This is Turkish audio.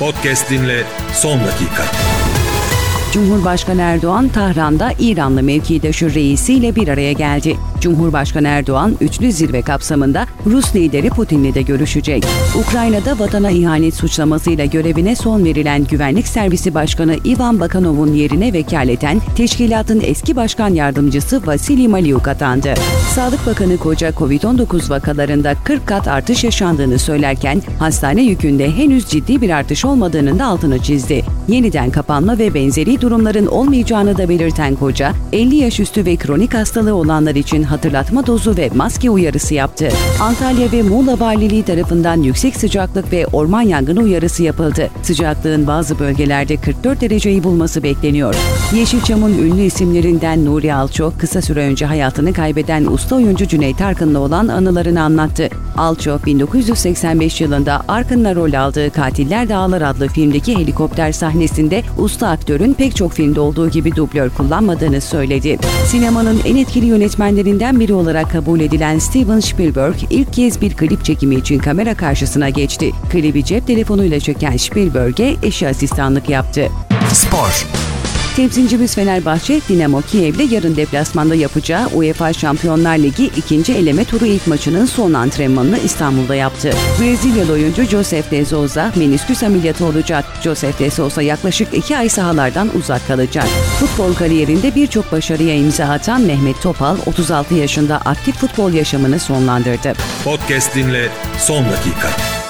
Podcast dinle son dakika. Cumhurbaşkanı Erdoğan, Tahran'da İranlı mevkidaşı reisiyle bir araya geldi. Cumhurbaşkanı Erdoğan, üçlü zirve kapsamında Rus lideri Putin'le de görüşecek. Ukrayna'da vatana ihanet suçlamasıyla görevine son verilen Güvenlik Servisi Başkanı Ivan Bakanov'un yerine vekaleten teşkilatın eski başkan yardımcısı Vasily Malyuk atandı. Sağlık Bakanı Koca, Covid-19 vakalarında 40 kat artış yaşandığını söylerken, hastane yükünde henüz ciddi bir artış olmadığının da altını çizdi. Yeniden kapanma ve benzeri durumların olmayacağını da belirten Koca, 50 yaş üstü ve kronik hastalığı olanlar için hatırlatma dozu ve maske uyarısı yaptı. Antalya ve Muğla Valiliği tarafından yüksek sıcaklık ve orman yangını uyarısı yapıldı. Sıcaklığın bazı bölgelerde 44 dereceyi bulması bekleniyor. Yeşilçam'ın ünlü isimlerinden Nuri Alço, kısa süre önce hayatını kaybeden usta oyuncu Cüneyt Arkın'la olan anılarını anlattı. Alço, 1985 yılında Arkın'la rol aldığı Katiller Dağlar adlı filmdeki helikopter sahnesinde usta aktörün pek çok filmde olduğu gibi dublör kullanmadığını söyledi. Sinemanın en etkili yönetmenlerinden biri olarak kabul edilen Steven Spielberg ilk kez bir klip çekimi için kamera karşısına geçti. Klibi cep telefonuyla çeken Spielberg'e eşi asistanlık yaptı. Spor. Temsilcimiz Fenerbahçe, Dinamo Kiev'le yarın deplasmanda yapacağı UEFA Şampiyonlar Ligi 2. eleme turu ilk maçının son antrenmanını İstanbul'da yaptı. Brezilyalı oyuncu Josef de Souza menisküs ameliyatı olacak. Josef de Souza yaklaşık 2 ay sahalardan uzak kalacak. Futbol kariyerinde birçok başarıya imza atan Mehmet Topal, 36 yaşında aktif futbol yaşamını sonlandırdı. Podcast dinle son dakika.